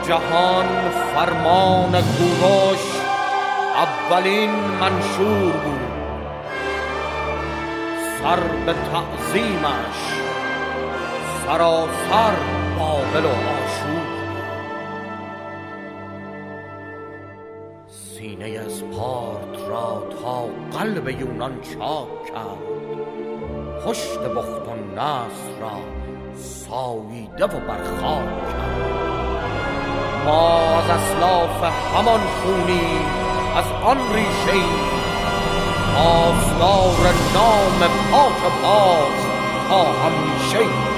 جهان فرمان کوروش اولین منشور بود. سر به تعظیمش سراسر بابل و آشور. سینه اسپارت را تا قلب یونان چاک کرد. پشت بخت و نصر را ساییده و برخاک کرد. ما از اسلاف همان خونیم، از آن ریشه‌ایم، پاسدار نام پاک باز تا همیشه.